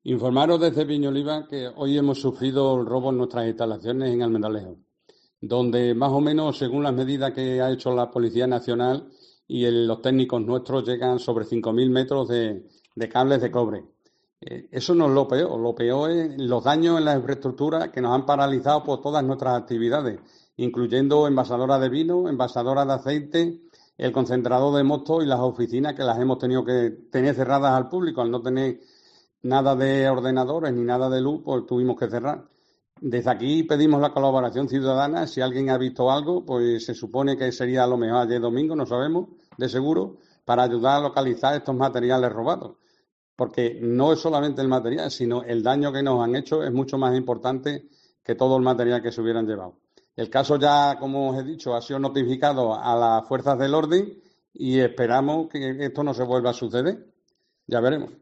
Informaros desde Viñoliva que hoy hemos sufrido el robo en nuestras instalaciones en Almendralejo, donde más o menos, según las medidas que ha hecho la Policía Nacional y los técnicos nuestros, llegan sobre 5.000 metros de cables de cobre. Eso no es lo peor es los daños en la infraestructura que nos han paralizado por todas nuestras actividades, incluyendo envasadoras de vino, envasadoras de aceite, el concentrador de mosto y las oficinas que las hemos tenido que tener cerradas al público al no tener nada de ordenadores ni nada de luz, pues tuvimos que cerrar. Desde aquí pedimos la colaboración ciudadana. Si alguien ha visto algo, pues se supone que sería a lo mejor ayer domingo, no sabemos, de seguro, para ayudar a localizar estos materiales robados. Porque no es solamente el material, sino el daño que nos han hecho es mucho más importante que todo el material que se hubieran llevado. El caso ya, como os he dicho, ha sido notificado a las fuerzas del orden y esperamos que esto no se vuelva a suceder. Ya veremos.